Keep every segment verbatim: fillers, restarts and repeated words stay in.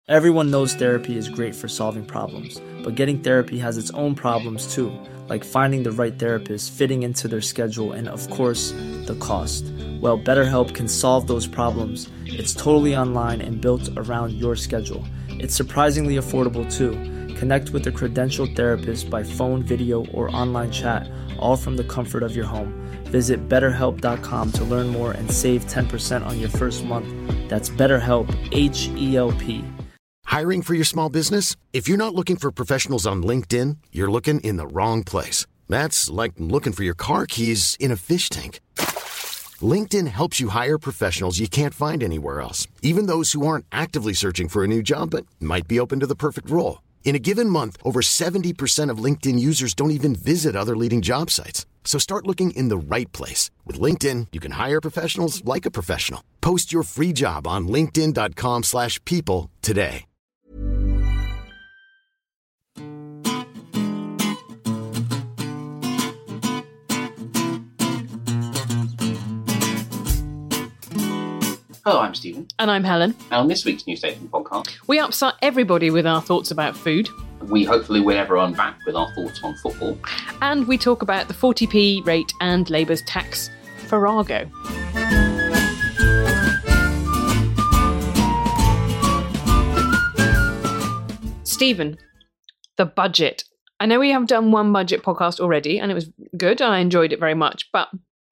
Everyone knows therapy is great for solving problems, but getting therapy has its own problems too, like finding the right therapist, fitting into their schedule, and of course, the cost. Well, BetterHelp can solve those problems. It's totally online and built around your schedule. It's surprisingly affordable too. Connect with a credentialed therapist by phone, video, or online chat, all from the comfort of your home. Visit better help dot com to learn more and save ten percent on your first month. That's BetterHelp, H E L P. Hiring for your small business? If you're not looking for professionals on LinkedIn, you're looking in the wrong place. That's like looking for your car keys in a fish tank. LinkedIn helps you hire professionals you can't find anywhere else, even those who aren't actively searching for a new job but might be open to the perfect role. In a given month, over seventy percent of LinkedIn users don't even visit other leading job sites. So start looking in the right place. With LinkedIn, you can hire professionals like a professional. Post your free job on linkedin dot com slash people today. Hello, I'm Stephen. And I'm Helen. And on this week's New Station podcast, we upset everybody with our thoughts about food. We hopefully win everyone back with our thoughts on football. And we talk about the forty p rate and Labour's tax farrago. Stephen, the budget. I know we have done one budget podcast already, and it was good, and I enjoyed it very much. But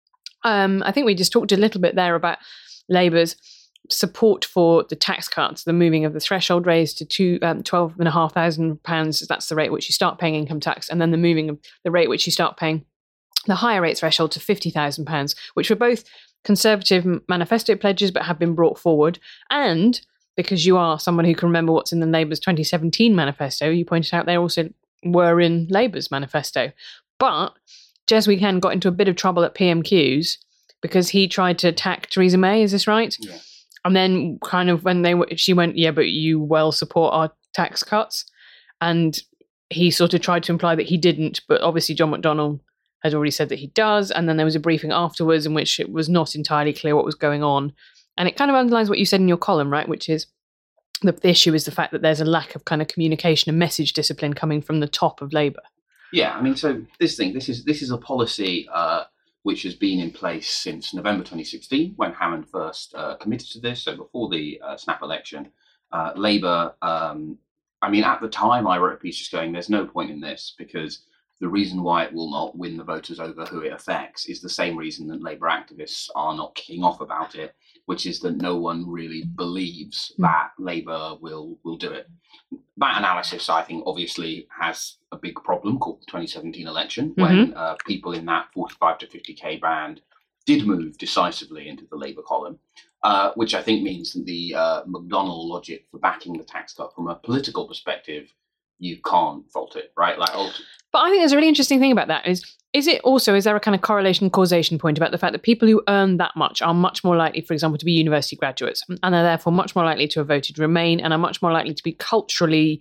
um, I think we just talked a little bit there about Labour's support for the tax cuts, the moving of the threshold raised to two, um, twelve and a half thousand pounds. That's the rate at which you start paying income tax, and then the moving of the rate at which you start paying the higher rate threshold to fifty thousand pounds, which were both Conservative manifesto pledges but have been brought forward. And because you are someone who can remember what's in the Labour's twenty seventeen manifesto, you pointed out they also were in Labour's manifesto. But Jez Weekend got into a bit of trouble at P M Qs because he tried to attack Theresa May, is this right? Yeah. And then kind of when they she went, yeah, but you well support our tax cuts. And he sort of tried to imply that he didn't, but obviously John McDonnell had already said that he does. And then there was a briefing afterwards in which it was not entirely clear what was going on. And it kind of underlines what you said in your column, right? Which is the, the issue is the fact that there's a lack of kind of communication and message discipline coming from the top of Labour. Yeah, I mean, so this thing, this is this is a policy uh, which has been in place since November twenty sixteen, when Hammond first uh, committed to this. So before the uh, snap election, uh, Labour, um, I mean, at the time I wrote a piece just going, there's no point in this, because the reason why it will not win the voters over who it affects is the same reason that Labour activists are not kicking off about it, which is that no one really believes that Labour will will do it. That analysis, I think, obviously has a big problem called the twenty seventeen election, mm-hmm. when uh, people in that forty-five to fifty K band did move decisively into the Labour column, uh, which I think means that the uh, McDonnell logic for backing the tax cut from a political perspective, you can't fault it, right? Like, ultimately. But I think there's a really interesting thing about that is, is it also, is there a kind of correlation causation point about the fact that people who earn that much are much more likely, for example, to be university graduates, and are therefore much more likely to have voted Remain, and are much more likely to be culturally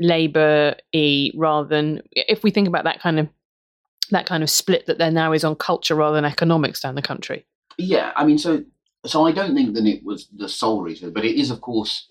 Labour-y, rather than, if we think about that kind of that kind of split that there now is on culture rather than economics down the country. Yeah, I mean, so so I don't think that it was the sole reason, but it is, of course,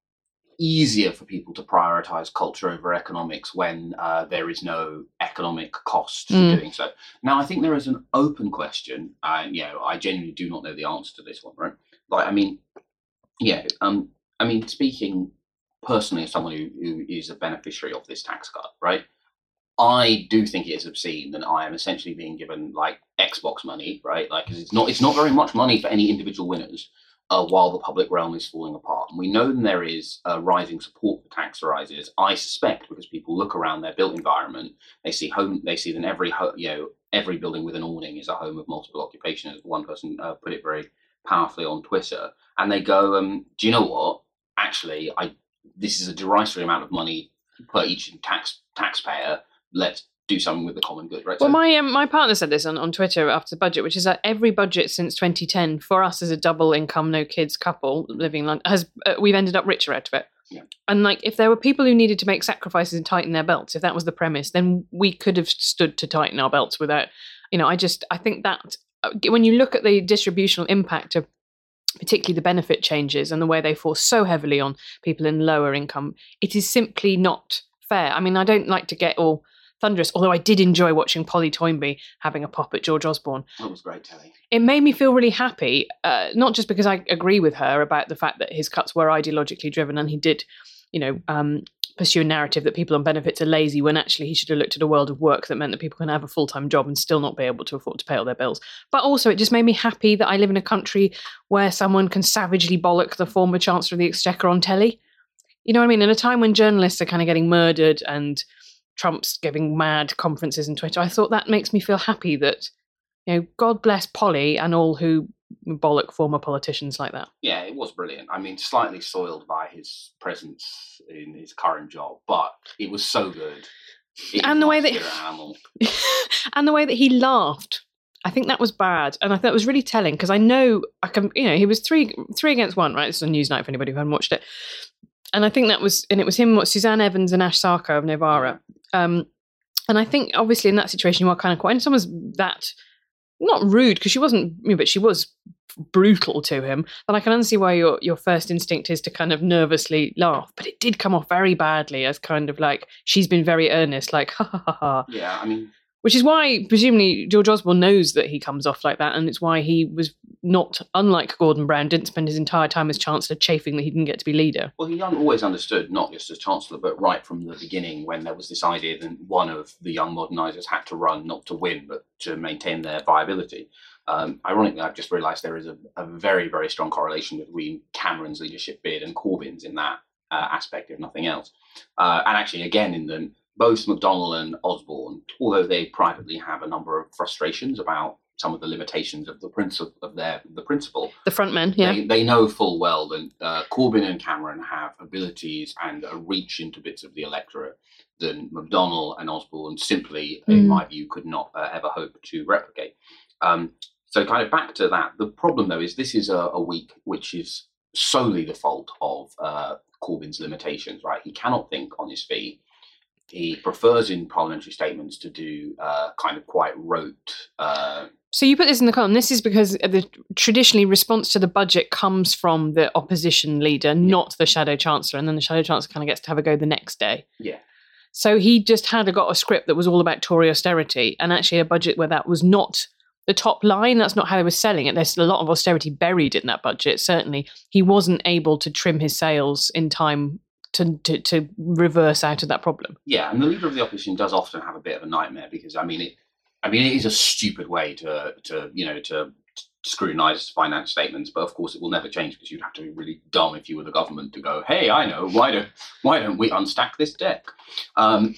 easier for people to prioritise culture over economics when uh, there is no economic cost for mm. doing so. Now, I think there is an open question. Uh, you know, I genuinely do not know the answer to this one, right? Like, I mean, yeah, um, I mean, speaking personally as someone who, who is a beneficiary of this tax cut, right? I do think it is obscene that I am essentially being given like Xbox money, right? Like, 'cause it's not it's not very much money for any individual winners. Uh, while the public realm is falling apart. And we know that there is uh, rising support for tax rises. I suspect because people look around their built environment, they see home, they see that every ho- you know every building with an awning is a home of multiple occupation, as one person uh, put it very powerfully on Twitter. And they go, um, do you know what? Actually, I this is a derisory amount of money per each tax taxpayer. Let's do something with the common good, right? Well, so, my um, my partner said this on, on Twitter after the budget, which is that every budget since twenty ten for us as a double income, no kids couple living in London, has uh, we've ended up richer out of it. Yeah. And like, if there were people who needed to make sacrifices and tighten their belts, if that was the premise, then we could have stood to tighten our belts without, you know, I just, I think that uh, when you look at the distributional impact of particularly the benefit changes and the way they fall so heavily on people in lower income, it is simply not fair. I mean, I don't like to get all thunderous, although I did enjoy watching Polly Toynbee having a pop at George Osborne. That was great telly. It made me feel really happy, uh, not just because I agree with her about the fact that his cuts were ideologically driven and he did, you know, um, pursue a narrative that people on benefits are lazy when actually he should have looked at a world of work that meant that people can have a full-time job and still not be able to afford to pay all their bills. But also it just made me happy that I live in a country where someone can savagely bollock the former Chancellor of the Exchequer on telly. You know what I mean? In a time when journalists are kind of getting murdered and Trump's giving mad conferences on Twitter, I thought that makes me feel happy that, you know, God bless Polly and all who bollock former politicians like that. Yeah, it was brilliant. I mean, slightly soiled by his presence in his current job, but it was so good. It and the way that animal. and the way that he laughed, I think that was bad, and I thought it was really telling because I know I can. You know, he was three three against one, right? It's on Newsnight for anybody who hadn't watched it, and I think that was, and it was him, what, Suzanne Evans and Ash Sarkar of Novara, um, and I think obviously in that situation you are kind of quite, and someone's that. Not rude, because she wasn't, but she was brutal to him. And I can understand why your, your first instinct is to kind of nervously laugh. But it did come off very badly as kind of like, she's been very earnest, like, ha ha ha ha. Yeah, I mean... Which is why, presumably, George Osborne knows that he comes off like that. And it's why he was not, unlike Gordon Brown, didn't spend his entire time as Chancellor chafing that he didn't get to be leader. Well, he always understood, not just as Chancellor, but right from the beginning when there was this idea that one of the young modernisers had to run, not to win, but to maintain their viability. Um, ironically, I've just realised there is a, a very, very strong correlation between Cameron's leadership bid and Corbyn's in that uh, aspect, if nothing else. Uh, and actually, again, in the... both McDonnell and Osborne, although they privately have a number of frustrations about some of the limitations of the principle of their the principle, the front men, yeah, they, they know full well that uh, Corbyn and Cameron have abilities and a reach into bits of the electorate that McDonnell and Osborne simply, mm. in my view, could not uh, ever hope to replicate. Um, so, kind of back to that. The problem, though, is this is a, a week which is solely the fault of uh, Corbyn's limitations. Right, he cannot think on his feet. He prefers in parliamentary statements to do uh, kind of quite rote. Uh, so you put this in the column. This is because the traditionally response to the budget comes from the opposition leader, yeah. not the shadow chancellor, and then the shadow chancellor kind of gets to have a go the next day. Yeah. So he just had a, got a script that was all about Tory austerity, and actually a budget where that was not the top line. That's not how they were selling it. There's a lot of austerity buried in that budget. Certainly, he wasn't able to trim his sails in time. To, to to reverse out of that problem. Yeah, and the leader of the opposition does often have a bit of a nightmare because I mean it. I mean it is a stupid way to to you know to scrutinise finance statements, but of course it will never change because you'd have to be really dumb if you were the government to go, hey, I know, why don't why don't we unstack this deck? Um,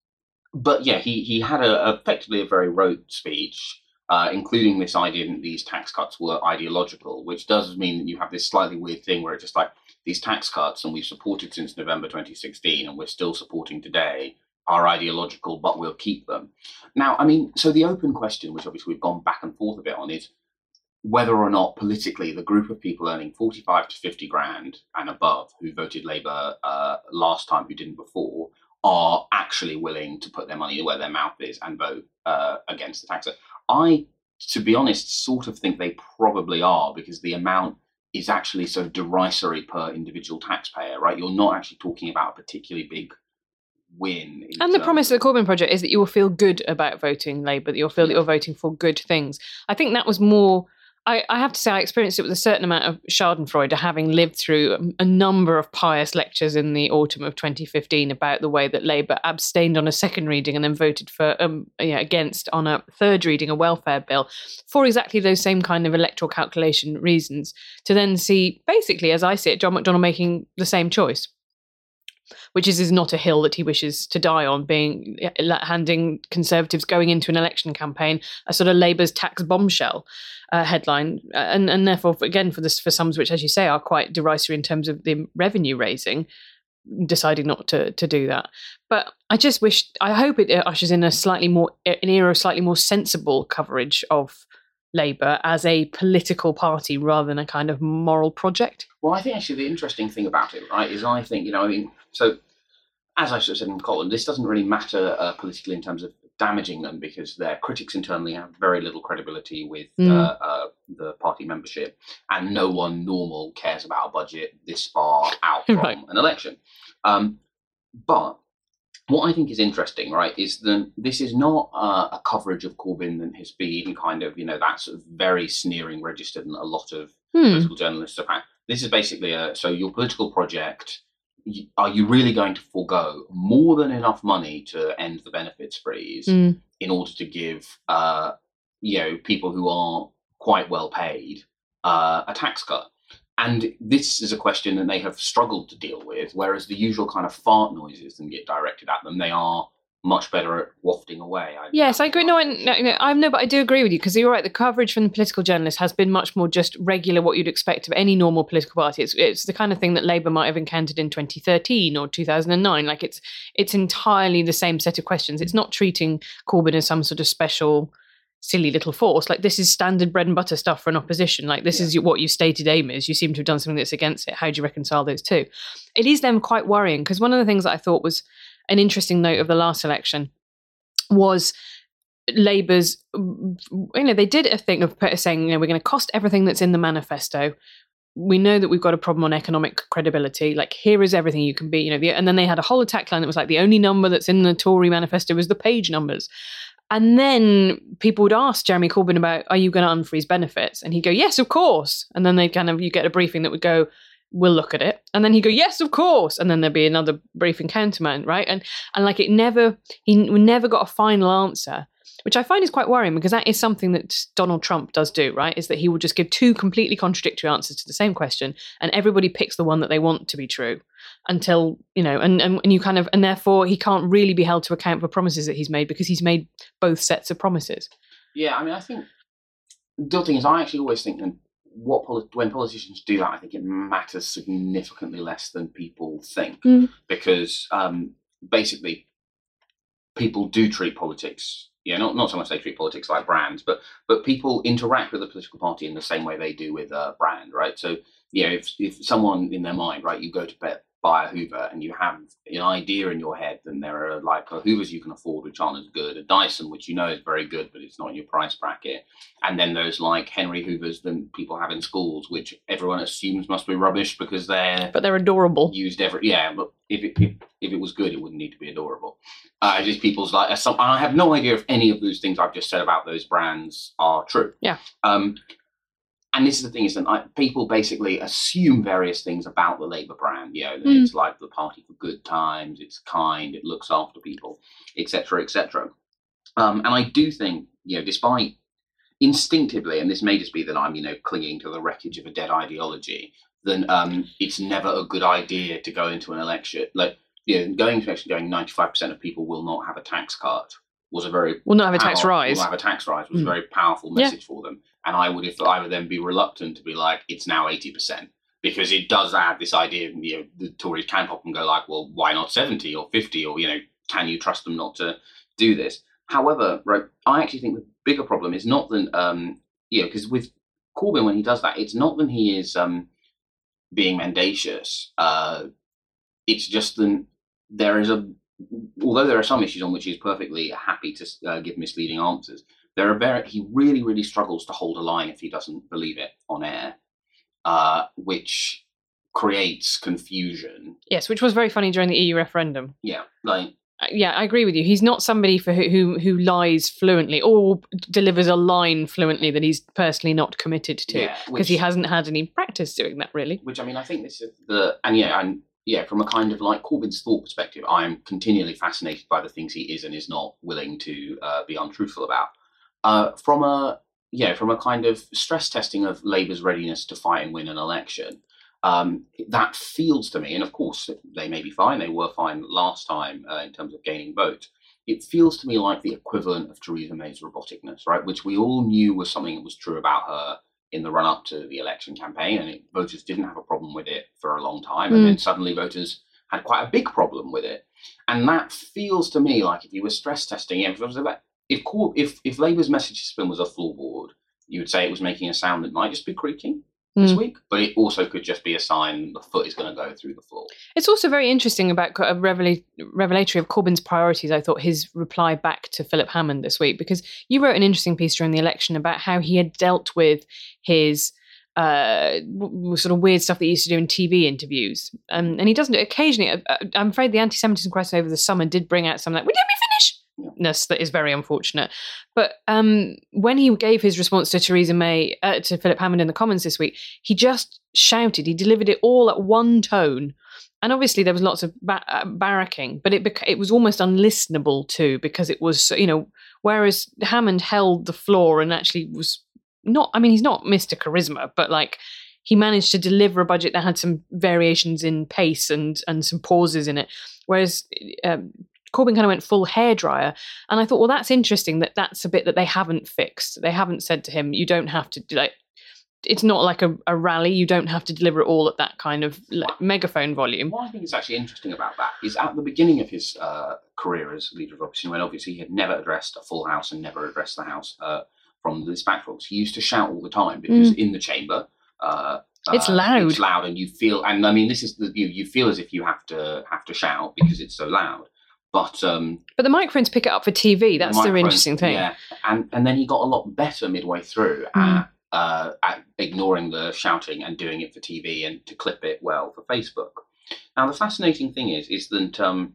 but yeah, he he had a, effectively a very rote speech. Uh, including this idea that these tax cuts were ideological, which does mean that you have this slightly weird thing where it's just like these tax cuts, and we've supported since November twenty sixteen, and we're still supporting today, are ideological, but we'll keep them. Now, I mean, so the open question, which obviously we've gone back and forth a bit on, is whether or not politically the group of people earning forty-five to fifty grand and above who voted Labour uh, last time, who didn't before, are actually willing to put their money where their mouth is and vote uh, against the tax. I, to be honest, sort of think they probably are, because the amount is actually so derisory per individual taxpayer, right? You're not actually talking about a particularly big win. And the promise of the Corbyn project is that you will feel good about voting Labour, that you'll feel yeah. that you're voting for good things. I think that was more... I, I have to say I experienced it with a certain amount of schadenfreude, having lived through a number of pious lectures in the autumn of twenty fifteen about the way that Labour abstained on a second reading and then voted for um, yeah, against on a third reading, a welfare bill, for exactly those same kind of electoral calculation reasons, to then see, basically, as I see it, John McDonnell making the same choice, which is, is not a hill that he wishes to die on, being handing Conservatives going into an election campaign a sort of Labour's tax bombshell uh, headline, and and therefore again for this for sums which, as you say, are quite derisory in terms of the revenue raising, deciding not to to do that. But I just wish, I hope it ushers in a slightly more an era of slightly more sensible coverage of Labour as a political party rather than a kind of moral project. Well, I think actually the interesting thing about it, right, is I think, you know, I mean, so as I sort of said in the column, this doesn't really matter uh, politically in terms of damaging them because their critics internally have very little credibility with Mm. uh, uh, the party membership, and no one normal cares about a budget this far out from Right. an election. Um, but what I think is interesting, right, is that this is not uh, a coverage of Corbyn that has been kind of, you know, that sort of very sneering register that a lot of Hmm. political journalists have had. This is basically a, so your political project, y- are you really going to forego more than enough money to end the benefits freeze Mm. in order to give, uh, you know, people who are quite well paid uh, a tax cut? And this is a question that they have struggled to deal with, whereas the usual kind of fart noises that get directed at them, they are much better at wafting away. I, Yes, I agree. No, I, no, no, I no, but I do agree with you because you're right. The coverage from the political journalists has been much more just regular, what you'd expect of any normal political party. It's it's the kind of thing that Labour might have encountered in twenty thirteen or two thousand nine. Like it's it's entirely the same set of questions. It's not treating Corbyn as some sort of special, silly little force. Like this is standard bread and butter stuff for an opposition. Like this Yeah. is what your stated aim is. You seem to have done something that's against it. How do you reconcile those two? It is then quite worrying because one of the things that I thought was an interesting note of the last election was Labour's, you know, they did a thing of saying, you know, we're going to cost everything that's in the manifesto. We know that we've got a problem on economic credibility. Like, here is everything you can be, you know. The, and then they had a whole attack line that was like, the only number that's in the Tory manifesto was the page numbers. And then people would ask Jeremy Corbyn about, are you going to unfreeze benefits? And he'd go, yes, of course. And then they kind of, you get a briefing that would go, we'll look at it. And then he'd go, yes, of course. And then there'd be another briefing countermand, right? And and like it never, he never got a final answer, which I find is quite worrying because that is something that Donald Trump does do, right? Is that he will just give two completely contradictory answers to the same question and everybody picks the one that they want to be true until, you know, and, and, and you kind of, and therefore he can't really be held to account for promises that he's made because he's made both sets of promises. Yeah, I mean, I think the other thing is I actually always think that what poli- when politicians do that, I think it matters significantly less than people think Mm. because um, basically people do treat politics, yeah, not not so much they treat politics like brands, but but people interact with the political party in the same way they do with a brand, right? So, you know, if if someone in their mind, right, you go to bed, buy a Hoover and you have an idea in your head, then there are like a Hoovers you can afford, which aren't as good, a Dyson, which you know is very good, but it's not in your price bracket. And then there's like Henry Hoovers that people have in schools, which everyone assumes must be rubbish because they're But they're adorable. used every, yeah, but if it, if, if it was good, it wouldn't need to be adorable. Uh, just people's like, uh, some, I have no idea if any of those things I've just said about those brands are true. Yeah. Um, and this is the thing is that I, people basically assume various things about the Labour brand. You know, that Mm. it's like the party for good times, it's kind, it looks after people, et cetera, et cetera. Um, and I do think, you know, despite instinctively, and this may just be that I'm, you know, clinging to the wreckage of a dead ideology, then um, it's never a good idea to go into an election. Like, you know, going into an election going ninety-five percent of people will not have a tax cut was a very Will not have a tax power- rise. Will not have a tax rise was Mm. a very powerful Yeah. message for them. And I would, if I would then be reluctant to be like, it's now eighty percent. Because it does add this idea, you know, the Tories can pop and go like, well, why not seventy or fifty? Or, you know, can you trust them not to do this? However, right, I actually think the bigger problem is not that, um, you know, because with Corbyn, when he does that, it's not that he is um, being mendacious. Uh, it's just that there is a, although there are some issues on which he's perfectly happy to uh, give misleading answers, there are very, he really, really struggles to hold a line if he doesn't believe it on air, uh, which creates confusion. Yes, which was very funny during the E U referendum. Yeah, like, Uh, Yeah, I agree with you. He's not somebody for who, who who lies fluently or delivers a line fluently that he's personally not committed to Yeah, because which- he hasn't had any practice doing that, really. which I mean, I think this is the, and yeah, and yeah, from a kind of like Corbyn's thought perspective, I am continually fascinated by the things he is and is not willing to uh, be untruthful about. Uh, from a, yeah, from a kind of stress testing of Labour's readiness to fight and win an election, um, that feels to me, and of course they may be fine, they were fine last time uh, in terms of gaining votes. It feels to me like the equivalent of Theresa May's roboticness, right? Which we all knew was something that was true about her in the run up to the election campaign, and it, voters didn't have a problem with it for a long time, and Mm. then suddenly voters had quite a big problem with it. And that feels to me like if you were stress testing, if it was about, if Cor- if if Labour's message system was a floorboard, you would say it was making a sound that might just be creaking. this Mm. week, but it also could just be a sign the foot is going to go through the floor. It's also very interesting about a revela- revelatory of Corbyn's priorities, I thought, his reply back to Philip Hammond this week, because you wrote an interesting piece during the election about how he had dealt with his uh, w- sort of weird stuff that he used to do in T V interviews. Um, and he doesn't do it occasionally. Uh, I'm afraid the anti-Semitism crisis over the summer did bring out some like, "Would you let me finish?" ness that is very unfortunate. But um, when he gave his response to Theresa May, uh, to Philip Hammond in the Commons this week, he just shouted. He delivered it all at one tone. And obviously there was lots of ba- uh, barracking, but it bec- it was almost unlistenable too, because it was, you know, whereas Hammond held the floor and actually was not, I mean, he's not Mister Charisma, but like he managed to deliver a budget that had some variations in pace and, and some pauses in it. Whereas um, Corbyn kind of went full hairdryer. And I thought, well, that's interesting that that's a bit that they haven't fixed. They haven't said to him, you don't have to do like, it's not like a, a rally. You don't have to deliver it all at that kind of like, megaphone volume. What I think is actually interesting about that is at the beginning of his uh, career as leader of opposition, when obviously he had never addressed a full House and never addressed the House uh, from the dispatch box, he used to shout all the time because Mm. in the chamber, uh, It's uh, loud. It's loud, and you feel, and I mean, this is the you, you feel as if you have to have to shout because it's so loud. But um, But the microphones pick it up for T V. That's the, microphones- interesting thing. Yeah, and and then he got a lot better midway through Mm. at, uh, at ignoring the shouting and doing it for T V and to clip it well for Facebook. Now, the fascinating thing is, is that um,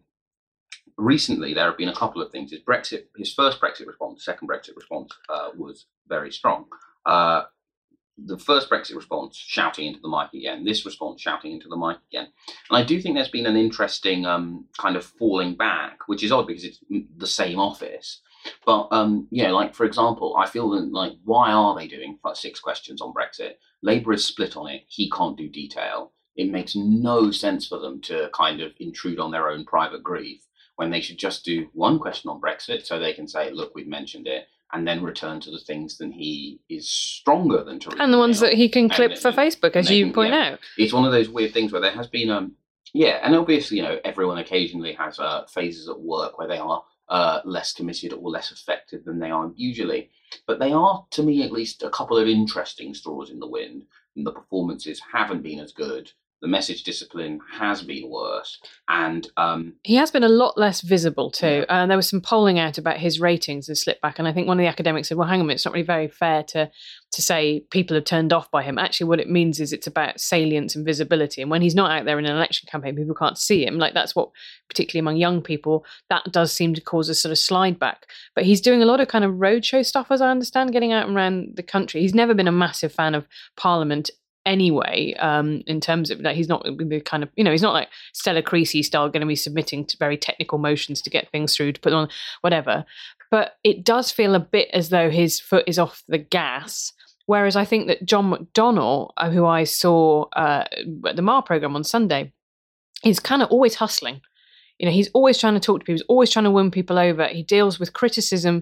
recently there have been a couple of things. His Brexit, his first Brexit response, second Brexit response uh, was very strong. Uh, the first Brexit response, shouting into the mic again. This response, shouting into the mic again. And I do think there's been an interesting um, kind of falling back, which is odd because it's the same office. But, um, yeah, like, for example, I feel that, like, why are they doing six questions on Brexit? Labour is split on it. He can't do detail. It makes no sense for them to kind of intrude on their own private grief when they should just do one question on Brexit so they can say, look, we've mentioned it, and then return to the things that he is stronger than Theresa And the ones May that he can and clip then- for Facebook, as and you then, point yeah. out. It's one of those weird things where there has been, um, yeah, and obviously, you know, everyone occasionally has uh, phases at work where they are uh, less committed or less effective than they are usually. But they are, to me at least, a couple of interesting straws in the wind. And the performances haven't been as good. The message discipline has been worse. And um, He has been a lot less visible too. Yeah. Uh, there was some polling out about his ratings and slipped back. And I think one of the academics said, well, hang on a minute, it's not really very fair to to say people have turned off by him. Actually, what it means is it's about salience and visibility. And when he's not out there in an election campaign, people can't see him. Like that's what, particularly among young people, that does seem to cause a sort of slide back. But he's doing a lot of kind of roadshow stuff, as I understand, getting out and around the country. He's never been a massive fan of Parliament anyway, um, in terms of that, he's not the kind of, you know, he's not like Stella Creasy style going to be submitting to very technical motions to get things through, to put on whatever. But it does feel a bit as though his foot is off the gas. Whereas I think that John McDonnell, uh, who I saw uh, at the Mar programme on Sunday, is kind of always hustling. You know, he's always trying to talk to people, he's always trying to win people over. He deals with criticism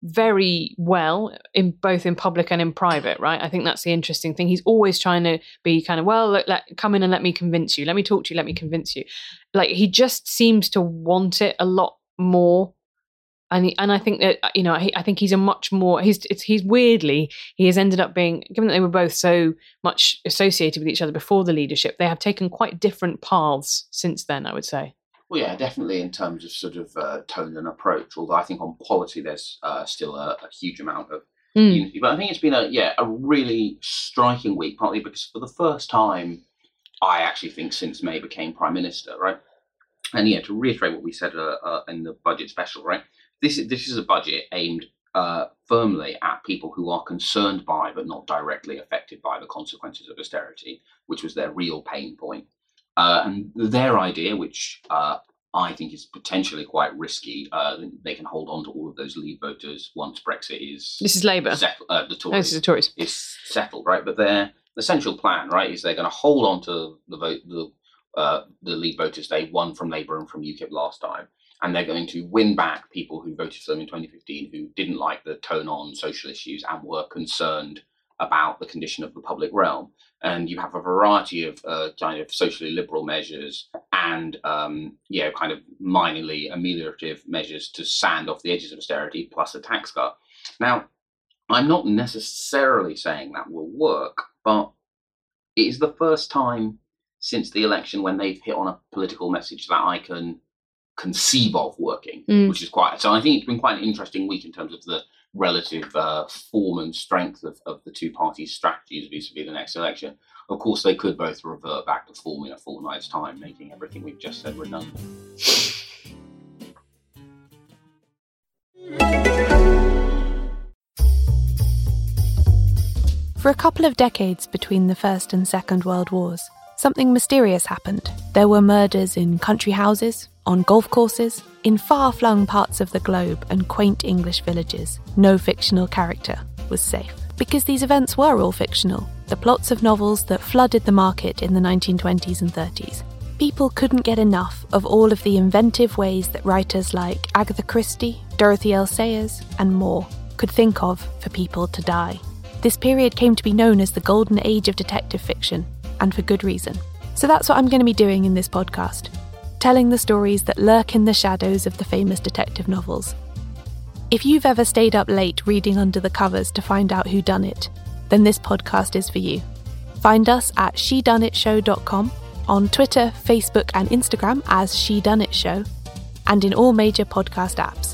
very well in both in public and in private, right? I think that's the interesting thing. He's always trying to be kind of, well, let, let, come in and let me convince you. Let me talk to you. Let me convince you. Like he just seems to want it a lot more. And he, and I think that, you know, he, I think he's a much more, he's it's, he's weirdly, he has ended up being, given that they were both so much associated with each other before the leadership, they have taken quite different paths since then, I would say. Well, yeah, definitely in terms of sort of uh, tone and approach. Although I think on policy there's uh, still a, a huge amount of Mm. unity. But I think it's been a yeah a really striking week, partly because for the first time, I actually think since May became prime minister, right? And yeah, to reiterate what we said uh, uh, in the budget special, right? This is this is a budget aimed uh, firmly at people who are concerned by but not directly affected by the consequences of austerity, which was their real pain point. Uh, and their idea, which uh, I think is potentially quite risky, uh, they can hold on to all of those Leave voters once Brexit is This is Labour. settled. Uh, the Oh, Tories this is the Tories. is settled, right? But their essential plan, right, is they're going to hold on to the vote, the uh, the Leave voters they won from Labour and from UKIP last time, and they're going to win back people who voted for them in twenty fifteen who didn't like the tone on social issues and were concerned about the condition of the public realm. And you have a variety of uh, kind of socially liberal measures and, um, you know, kind of minorly ameliorative measures to sand off the edges of austerity, plus a tax cut. Now, I'm not necessarily saying that will work, but It is the first time since the election when they've hit on a political message that I can conceive of working, mm. which is quite... So I think it's been quite an interesting week in terms of the relative uh, form and strength of, of the two parties' strategies vis-a-vis the next election. Of course, they could both revert back to form in a fortnight's time, making everything we've just said redundant. For a couple of decades between the First and Second World Wars, something mysterious happened. There were murders in country houses, on golf courses, in far-flung parts of the globe and quaint English villages. No fictional character was safe. Because these events were all fictional, the plots of novels that flooded the market in the nineteen twenties and thirties. People couldn't get enough of all of the inventive ways that writers like Agatha Christie, Dorothy L. Sayers, and more could think of for people to die. This period came to be known as the golden age of detective fiction, and for good reason. So that's what I'm going to be doing in this podcast, telling the stories that lurk in the shadows of the famous detective novels. If you've ever stayed up late reading under the covers to find out who done it, then this podcast is for you. Find us at she done it show dot com, on Twitter, Facebook and Instagram as She Done It Show, and in all major podcast apps.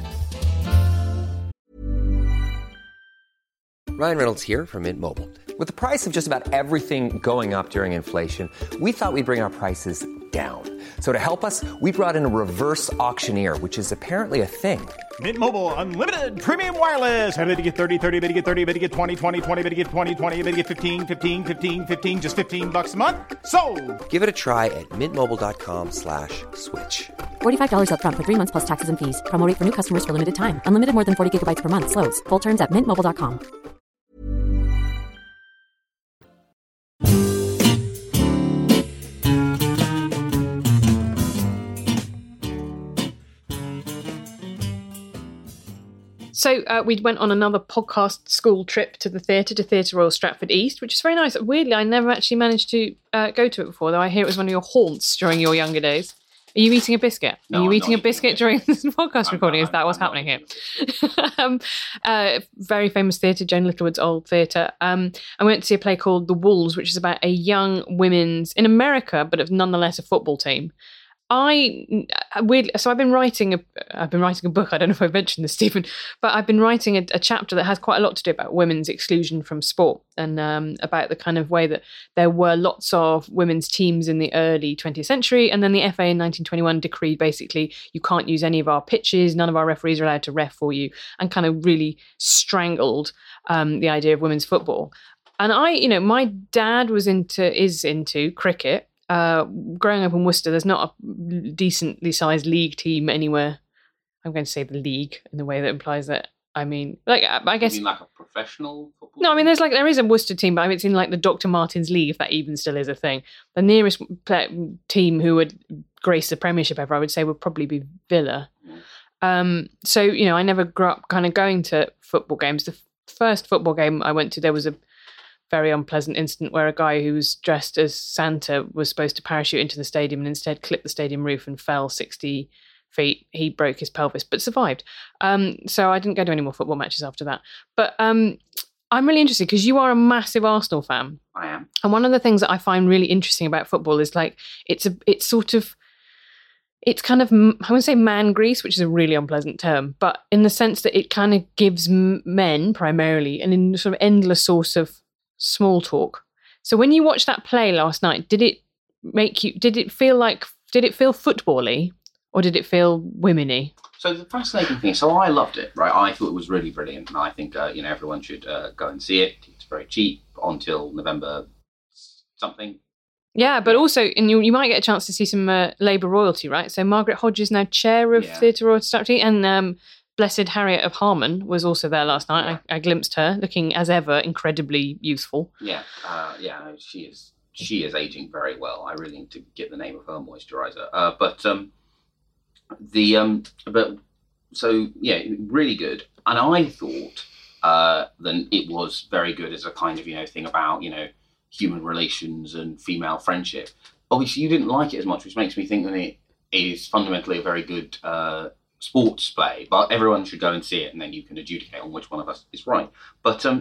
Ryan Reynolds here from Mint Mobile. With the price of just about everything going up during inflation, we thought we'd bring our prices down. So to help us, we brought in a reverse auctioneer, which is apparently a thing. Mint Mobile Unlimited Premium Wireless. How to get thirty, thirty, how to get thirty, how to get twenty, twenty, twenty, how to get twenty, twenty, how to get fifteen, fifteen, fifteen, fifteen, just fifteen bucks a month? Sold! Give it a try at mintmobile.com slash switch. forty-five dollars up front for three months plus taxes and fees. Promo rate for new customers for limited time. Unlimited more than forty gigabytes per month. Slows full terms at mint mobile dot com. So uh, we went on another podcast school trip to the theatre, to Theatre Royal Stratford East, which is very nice. Weirdly, I never actually managed to uh, go to it before, though I hear it was one of your haunts during your younger days. Are you eating a biscuit? No, Are you I'm eating a not biscuit eating during this podcast I'm recording? not, Is that I'm, what's I'm happening here? um, uh, very famous theatre, Joan Littlewood's old theatre. Um, I went to see a play called The Wolves, which is about a young women's, in America, but nonetheless a football team. I weirdly, so I've been writing a I've been writing a book. I don't know if I mentioned this, Stephen, but I've been writing a, a chapter that has quite a lot to do about women's exclusion from sport and um, about the kind of way that there were lots of women's teams in the early twentieth century, and then the F A in nineteen twenty-one decreed basically you can't use any of our pitches, none of our referees are allowed to ref for you, and kind of really strangled um, the idea of women's football. And I, you know, my dad was into is into cricket. Uh, growing up in Worcester, there's not a decently sized league team anywhere. I'm going to say the league in the way that implies that. I mean, like I guess. You mean like a professional football? No, I mean there's like there is a Worcester team, but I mean it's in like the Doctor Martens League, if that even still is a thing. The nearest play- team who would grace the Premiership ever, I would say, would probably be Villa. Mm. Um, so you know, I never grew up kind of going to football games. The f- first football game I went to, there was a very unpleasant incident where a guy who was dressed as Santa was supposed to parachute into the stadium and instead clipped the stadium roof and fell sixty feet. He broke his pelvis, but survived. Um, so I didn't go to any more football matches after that. But um, I'm really interested because you are a massive Arsenal fan. I am. And one of the things that I find really interesting about football is like it's a it's sort of it's kind of, I wouldn't say man grease, which is a really unpleasant term, but in the sense that it kind of gives men primarily an sort of endless source of small talk. So when you watched that play last night, did it make you, did it feel like, did it feel football-y or did it feel women-y? So the fascinating thing, so I loved it, right? I thought it was really brilliant. And I think, uh, you know, everyone should uh, go and see it. It's very cheap until November something. Yeah, but also, and you, you might get a chance to see some uh, Labour royalty, right? So Margaret Hodge is now chair of yeah. Theatre Royal Stratford, and um, Blessed Harriet of Harman was also there last night. Yeah. I, I glimpsed her, looking as ever incredibly youthful. Yeah, uh, yeah, no, she is. She is aging very well. I really need to get the name of her moisturiser. Uh, but um, the um, but so yeah, really good. And I thought uh, then it was very good as a kind of you know thing about you know human relations and female friendship. Obviously, you didn't like it as much, which makes me think that it is fundamentally a very good. Uh, sports play, but everyone should go and see it and then you can adjudicate on which one of us is right. But um,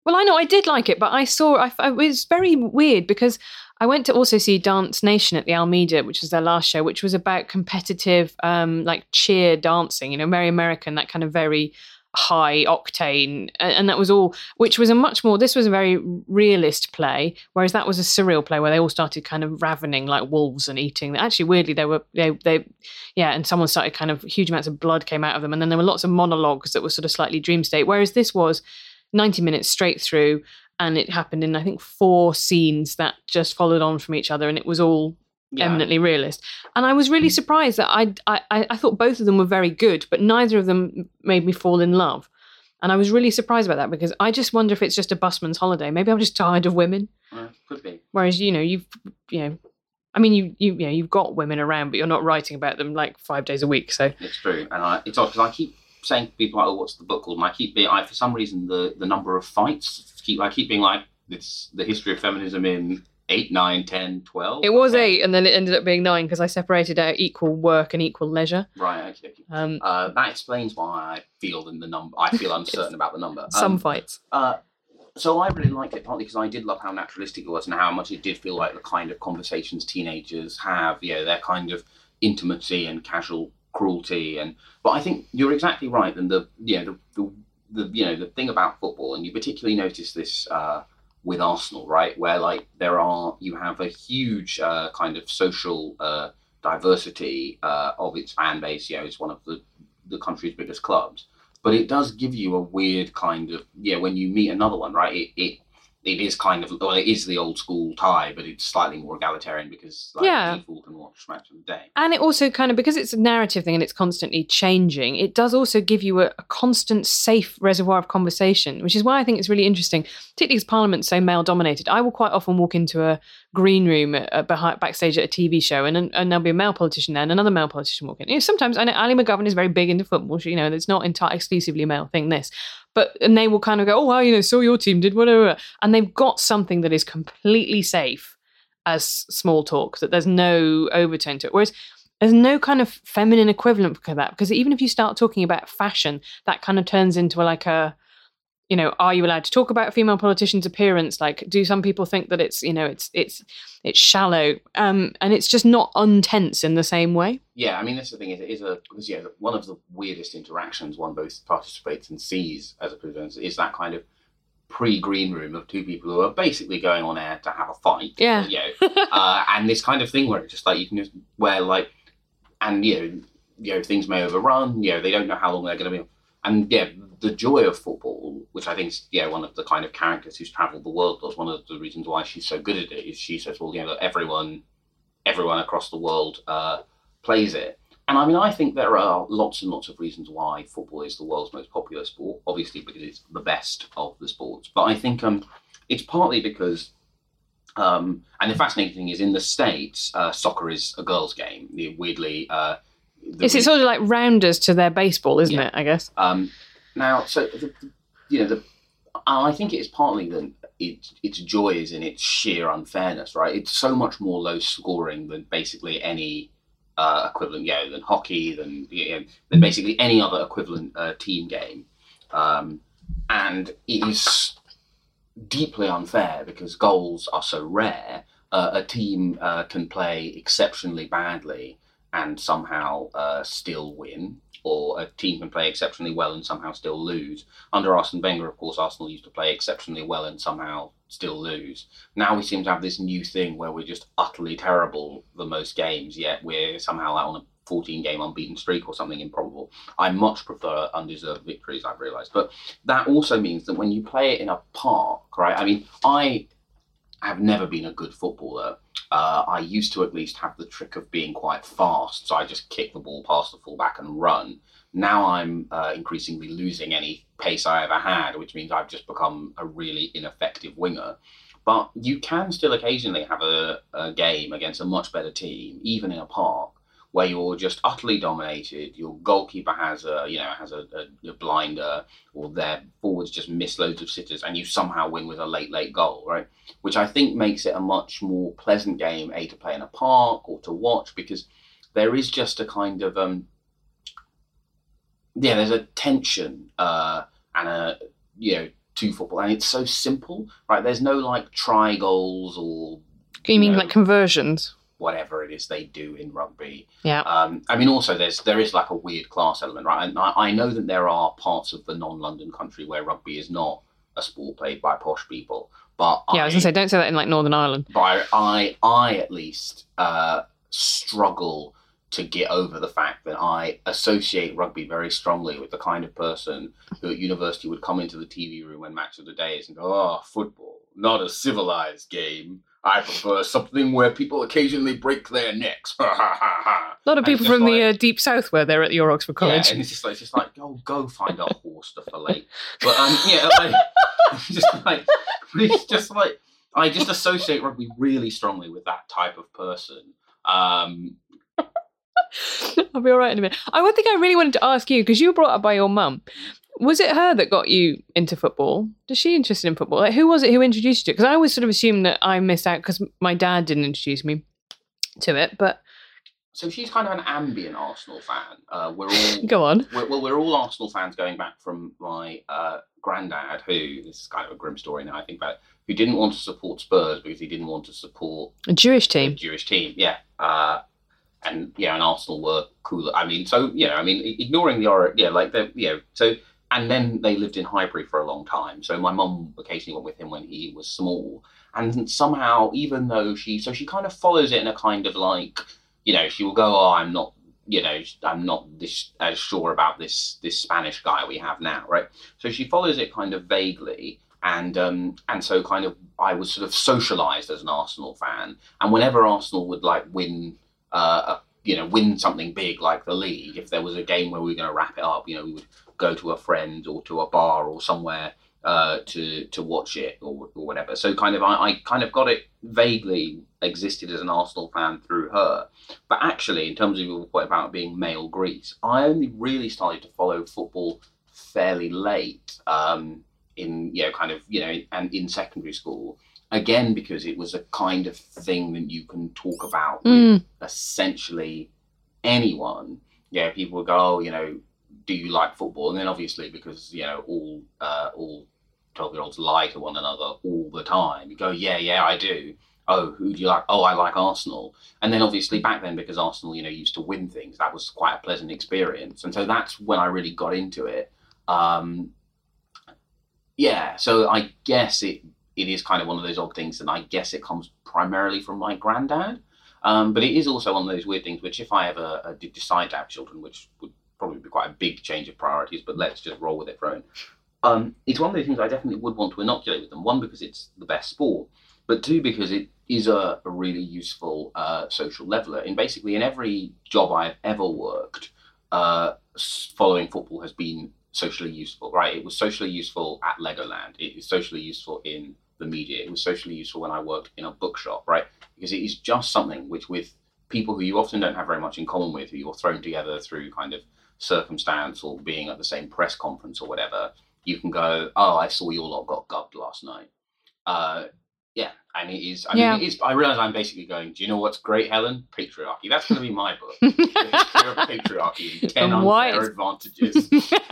Well, I know I did like it, but I saw I, I, it was very weird because I went to also see Dance Nation at the Almeida, which was their last show, which was about competitive, um, like cheer dancing, you know, very American, that kind of very high octane, and, and that was all, which was a much more, this was a very realist play, whereas that was a surreal play where they all started kind of ravening like wolves and eating. Actually, weirdly, they were, they, they yeah, and someone started kind of, huge amounts of blood came out of them, and then there were lots of monologues that were sort of slightly dream state, whereas this was ninety minutes straight through, and it happened in, I think, four scenes that just followed on from each other, and it was all yeah. eminently realist. And I was really surprised that I, I I thought both of them were very good, but neither of them made me fall in love. And I was really surprised about that, because I just wonder if it's just a busman's holiday. Maybe I'm just tired of women. Uh, could be. Whereas, you know, you've, you know, I mean, you you you know, you've got women around, but you're not writing about them like five days a week. So it's true, and I, it's odd because I keep saying to people like, "Oh, what's the book called?" And I keep being, I for some reason the the number of fights keep I keep being like, it's the history of feminism in eight, nine, ten, twelve. It was eight, and then it ended up being nine because I separated out equal work and equal leisure. Right. Okay. okay. Um, uh, that explains why I feel in the number. I feel uncertain about the number. Some um, fights. Uh, so I really liked it, partly because I did love how naturalistic it was and how much it did feel like the kind of conversations teenagers have. You know, their kind of intimacy and casual cruelty. And but I think you're exactly right. And the you know the, the, the you know the thing about football, and you particularly notice this uh, with Arsenal, right, where like there are you have a huge uh, kind of social uh, diversity uh, of its fan base. You know, it's one of the the country's biggest clubs, but it does give you a weird kind of yeah. When you meet another one, right, it it. It is kind of, well, it is the old school tie, but it's slightly more egalitarian because like, yeah. people can watch Match of the Day. And it also kind of, because it's a narrative thing and it's constantly changing, it does also give you a, a constant safe reservoir of conversation, which is why I think it's really interesting, particularly because Parliament's so male-dominated. I will quite often walk into a green room at, at behind, backstage at a T V show, and, and there'll be a male politician there and another male politician walking. You know, sometimes, I know Ali McGovern is very big into football, you know, it's not entirely exclusively a male thing, this. But, and they will kind of go, oh, well, you know, so your team did whatever. And they've got something that is completely safe as small talk, that there's no overtone to it. Whereas there's no kind of feminine equivalent for that. Because even if you start talking about fashion, that kind of turns into like a, you know, are you allowed to talk about a female politician's appearance? Like, do some people think that it's, you know, it's it's it's shallow, um, and it's just not untense in the same way? Yeah, I mean, that's the thing. Is it is a because yeah, one of the weirdest interactions one both participates and sees as a presenter is that kind of pre-green room of two people who are basically going on air to have a fight. Yeah, you know, uh, and this kind of thing where it's just like you can just where like, and you know, you know, things may overrun. You know, they don't know how long they're going to be. And yeah, the joy of football, which I think is yeah one of the kind of characters who's travelled the world, was one of the reasons why she's so good at it. Is she says, well, you know, everyone, everyone across the world uh, plays it. And I mean, I think there are lots and lots of reasons why football is the world's most popular sport. Obviously, because it's the best of the sports. But I think um, it's partly because, um, and the fascinating thing is, in the States, uh, soccer is a girls' game. Weirdly. Uh, Is it sort of like rounders to their baseball, isn't yeah. it, I guess? Um, now, so, the, you know, the, I think it's partly that it, its joy is in its sheer unfairness, right? It's so much more low scoring than basically any uh, equivalent, yeah, than hockey, than, you know, than basically any other equivalent uh, team game. Um, and it is deeply unfair because goals are so rare. Uh, a team uh, can play exceptionally badly and somehow uh, still win, or a team can play exceptionally well and somehow still lose. Under Arsene Wenger, of course, Arsenal used to play exceptionally well and somehow still lose. Now we seem to have this new thing where we're just utterly terrible for most games, yet we're somehow out on a fourteen-game unbeaten streak or something improbable. I much prefer undeserved victories, I've realised. But that also means that when you play it in a park, right, I mean, I have never been a good footballer. Uh, I used to at least have the trick of being quite fast, so I just kick the ball past the fullback and run. Now I'm uh, increasingly losing any pace I ever had, which means I've just become a really ineffective winger. But you can still occasionally have a, a game against a much better team, even in a park, where you're just utterly dominated. Your goalkeeper has a, you know, has a, a, a blinder, or their forwards just miss loads of sitters, and you somehow win with a late, late goal, right? Which I think makes it a much more pleasant game, A, to play in a park or to watch, because there is just a kind of, um, yeah, there's a tension uh, and a, you know, to football, and it's so simple, right? There's no like try goals or you mean know, like conversions, whatever it is they do in rugby. Yeah. Um, I mean, also there's there is like a weird class element, right? And I, I know that there are parts of the non-London country where rugby is not a sport played by posh people, but yeah, I, I was gonna say don't say that in like Northern Ireland. But I, I, I at least uh, struggle to get over the fact that I associate rugby very strongly with the kind of person who at university would come into the T V room when Match of the Day is and go, oh, football, not a civilized game. I prefer something where people occasionally break their necks. Ha ha ha ha. A lot of people from like, the uh, deep south were there at your Oxford College. Yeah, and it's just like, it's just like oh, go find a horse to fillet. But um, yeah, like, just like, it's just like, I just associate rugby really strongly with that type of person. Um, I'll be all right in a minute. I one thing I really wanted to ask you, because you were brought up by your mum. Was it her that got you into football? Is she interested in football? Like, who was it who introduced you to it? Because I always sort of assumed that I missed out because my dad didn't introduce me to it. But so she's kind of an ambient Arsenal fan. Uh, we're all go on. We're, well, we're all Arsenal fans going back from my uh, granddad, who this is kind of a grim story now I think about it, who didn't want to support Spurs because he didn't want to support a Jewish team. A Jewish team, yeah. Uh, and yeah, and Arsenal were cooler. I mean, so yeah, I mean, ignoring the or yeah, like the you know, so and then they lived in Highbury for a long time. So my mum occasionally went with him when he was small, and somehow, even though she, so she kind of follows it in a kind of like, you know, she will go, oh, I'm not, you know, I'm not this as sure about this this Spanish guy we have now, right? So she follows it kind of vaguely. And um, and so kind of I was sort of socialised as an Arsenal fan, and whenever Arsenal would like win, uh, a, you know, win something big like the league, if there was a game where we were going to wrap it up, you know, we would go to a friend or to a bar or somewhere uh, to to watch it or, or whatever. So kind of I, I kind of got it vaguely existed as an Arsenal fan through her, but actually in terms of your point about being male Greece, I only really started to follow football fairly late. Um, in, you know, kind of, you know, and in secondary school, again, because it was a kind of thing that you can talk about mm. with essentially anyone. Yeah, people would go, oh, you know, do you like football? And then obviously, because, you know, all uh, all twelve-year-olds lie to one another all the time, you go, yeah, yeah, I do. Oh, who do you like? Oh, I like Arsenal. And then obviously back then, because Arsenal, you know, used to win things, that was quite a pleasant experience. And so that's when I really got into it. Um, Yeah, so I guess it it is kind of one of those odd things, and I guess it comes primarily from my granddad. Um, but it is also one of those weird things, which if I ever uh, did decide to have children, which would probably be quite a big change of priorities, but let's just roll with it for a moment. Um, it's one of those things I definitely would want to inoculate with them. One, because it's the best sport, but two, because it is a, a really useful uh, social leveler. In basically in every job I've ever worked, uh, following football has been socially useful, right? It was socially useful at Legoland. It was socially useful in the media. It was socially useful when I worked in a bookshop, right? Because it is just something which, with people who you often don't have very much in common with, who you're thrown together through kind of circumstance or being at the same press conference or whatever, you can go, oh, I saw you all lot got gubbed last night. Uh, yeah, and it is, I yeah. mean, it is, I realise I'm basically going, do you know what's great, Helen? Patriarchy. That's going to be my book. The history of patriarchy and ten unfair advantages.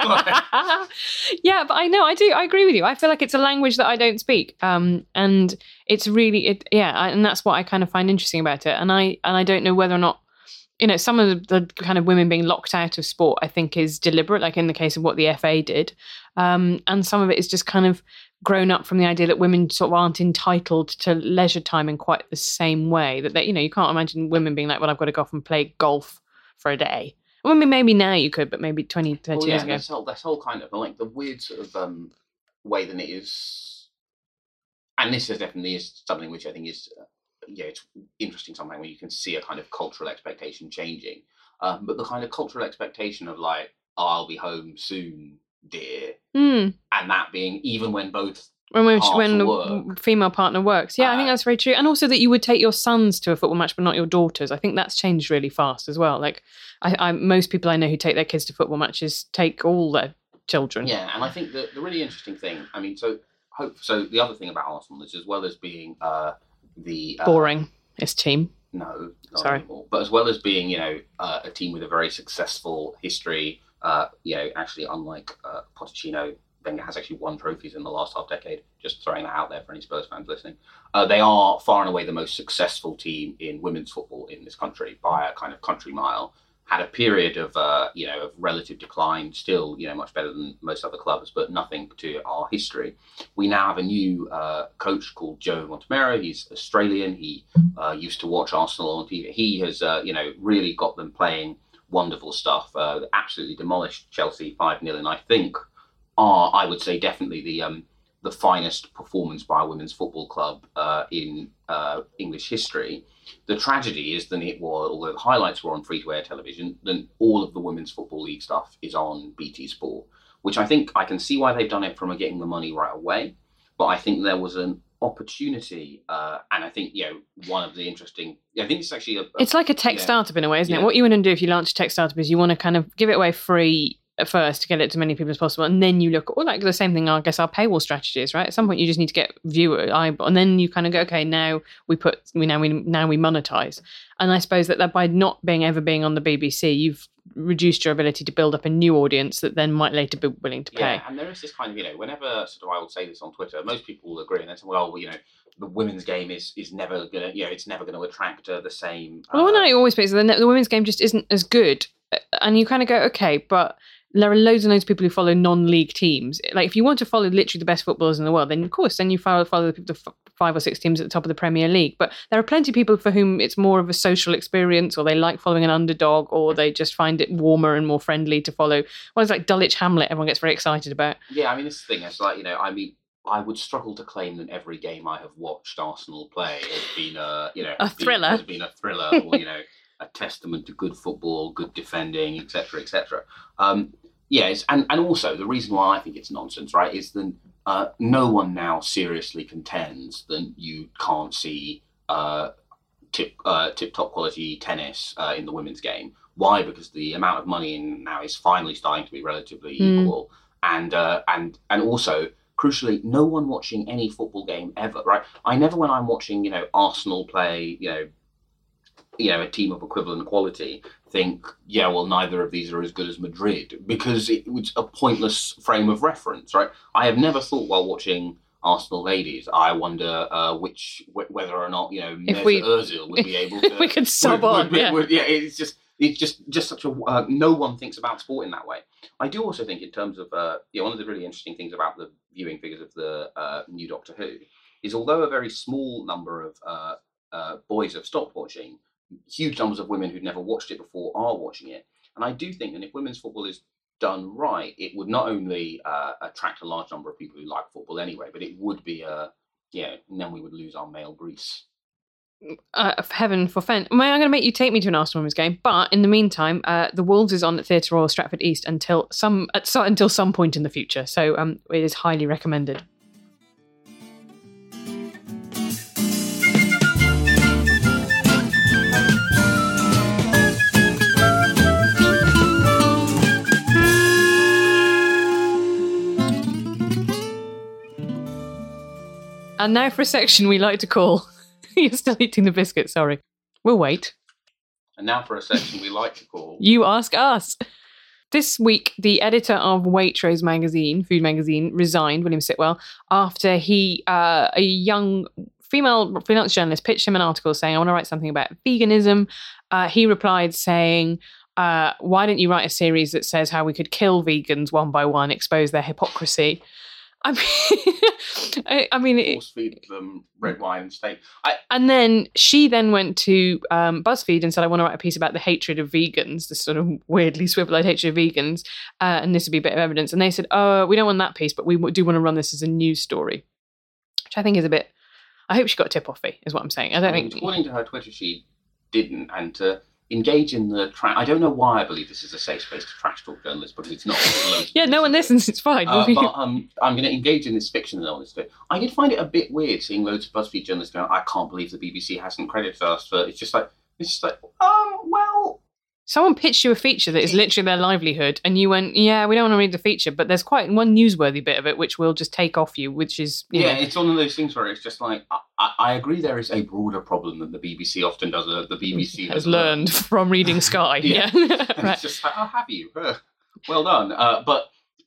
Yeah, but I know, I do, I agree with you. I feel like it's a language that I don't speak. Um, and it's really, it, yeah, I, and that's what I kind of find interesting about it. And I, and I don't know whether or not, you know, some of the, the kind of women being locked out of sport, I think is deliberate, like in the case of what the F A did. Um, and some of it is just kind of grown up from the idea that women sort of aren't entitled to leisure time in quite the same way that they, you know, you can't imagine women being like, well, I've got to go off and play golf for a day. I mean, maybe now you could, but maybe twenty, thirty well, yeah, years ago. This whole, this whole kind of like the weird sort of um, way that it is, and this is definitely is something which I think is, uh, yeah, it's interesting something where you can see a kind of cultural expectation changing. Um, but the kind of cultural expectation of like, oh, I'll be home soon, dear, mm. and that being even when both when when, halves when the work. female partner works, yeah, uh, I think that's very true. And also that you would take your sons to a football match, but not your daughters. I think that's changed really fast as well. Like, I, I most people I know who take their kids to football matches take all their children. Yeah, and I think the the really interesting thing, I mean, so hope so. The other thing about Arsenal is, as well as being uh, the uh, boringest team. No, not sorry, anymore. But as well as being, you know, uh, a team with a very successful history. Uh, you know, actually, unlike uh, Pochettino, Wenger has actually won trophies in the last half decade. Just throwing that out there for any Spurs fans listening. Uh, they are far and away the most successful team in women's football in this country by a kind of country mile. Had a period of, uh, you know, of relative decline, still, you know, much better than most other clubs, but nothing to our history. We now have a new uh, coach called Joe Montemurro. He's Australian. He uh, used to watch Arsenal on T V. He has, uh, you know, really got them playing wonderful stuff. Uh, absolutely demolished Chelsea five nil, and I think are, I would say, definitely the um, the finest performance by a women's football club uh, in uh, English history. The tragedy is that it was, although the highlights were on free-to-air television, then all of the Women's Football League stuff is on B T Sport, which I think I can see why they've done it from getting the money right away. But I think there was an opportunity, uh, and I think, you know, one of the interesting, I think it's actually a... a it's like a tech yeah, startup in a way, isn't yeah. it? What you want to do if you launch a tech startup is you want to kind of give it away free at first to get it to many people as possible, and then you look at, well, like the same thing I guess our paywall strategy is, right? At some point you just need to get viewer eyeball, and then you kind of go, okay, now we put we now we now we monetize. And I suppose that, that by not being ever being on the B B C, you've reduced your ability to build up a new audience that then might later be willing to pay. Yeah, and there is this kind of, you know, whenever sort of I will say this on Twitter, most people will agree, and they say, well, you know, the women's game is is never gonna, you know, it's never going to attract uh, the same. Uh, well, no, it always pays. The, the women's game just isn't as good, and you kind of go, okay, but there are loads and loads of people who follow non-league teams. Like, if you want to follow literally the best footballers in the world, then of course, then you follow, follow the, the five or six teams at the top of the Premier League. But there are plenty of people for whom it's more of a social experience, or they like following an underdog, or they just find it warmer and more friendly to follow. Well, it's like Dulwich Hamlet, everyone gets very excited about. Yeah, I mean, this is the thing. It's like, you know, I mean, I would struggle to claim that every game I have watched Arsenal play has been a, you know, a has thriller. Been, has been a thriller, or, you know, a testament to good football, good defending, et cetera, et cetera. Um, Yes, and, and also the reason why I think it's nonsense, right, is that uh, no one now seriously contends that you can't see uh, tip uh, tip top quality tennis uh, in the women's game. Why? Because the amount of money in now is finally starting to be relatively mm. equal, and uh, and and also crucially, no one watching any football game ever, right? I never, when I'm watching, you know, Arsenal play, you know. you know, a team of equivalent quality, think, yeah, well, neither of these are as good as Madrid, because it was a pointless frame of reference, right? I have never thought while watching Arsenal ladies, I wonder uh, which wh- whether or not, you know, Mesut we, Ozil would be able to... we could sub would, on, would, yeah. Would, yeah, it's just, it's just, just such a... Uh, no one thinks about sport in that way. I do also think in terms of, uh, yeah, one of the really interesting things about the viewing figures of the uh, new Doctor Who is, although a very small number of uh, uh, boys have stopped watching, huge numbers of women who'd never watched it before are watching it. And I do think that if women's football is done right, it would not only uh, attract a large number of people who like football anyway, but it would be a, yeah, and then we would lose our male Greece. Uh, for heaven forfend. I'm going to make you take me to an Arsenal women's game, but in the meantime, uh, the Wolves is on at Theatre Royal Stratford East until some at, so, until some point in the future. So um, it is highly recommended. And now for a section we like to call... You're still eating the biscuit, sorry. We'll wait. And now for a section we like to call... You Ask Us. This week, the editor of Waitrose magazine, food magazine, resigned, William Sitwell, after he, uh, a young female freelance journalist, pitched him an article saying, I want to write something about veganism. Uh, he replied saying... Uh, why don't you write a series that says how we could kill vegans one by one, expose their hypocrisy? I mean, I, I mean, it, force feed them red wine and steak. I, and then she then went to um, BuzzFeed and said, "I want to write a piece about the hatred of vegans, this sort of weirdly swivel-eyed hatred of vegans, uh, and this would be a bit of evidence." And they said, "Oh, we don't want that piece, but we do want to run this as a news story," which I think is a bit. I hope she got a tip-offy, is what I'm saying. I don't I mean, think. According to her Twitter, she didn't, and to engage in the trash. I don't know why I believe this is a safe space to trash talk journalists, because it's not. Yeah, no one listens. It's fine. Uh, but um, I'm going to engage in this fiction and all this bit. I did find it a bit weird seeing loads of BuzzFeed journalists going, "I can't believe the B B C hasn't credited us for." It's just like it's just like, um, well. Someone pitched you a feature that is literally their livelihood, and you went, "Yeah, we don't want to read the feature, but there's quite one newsworthy bit of it which we'll just take off you," which is you yeah, know. It's one of those things where it's just like I, I, I agree there is a broader problem that the B B C often does. Uh, the B B C has, has learned, learned from reading Sky. yeah, yeah. right. It's just like, oh, have you? Well done, uh, but.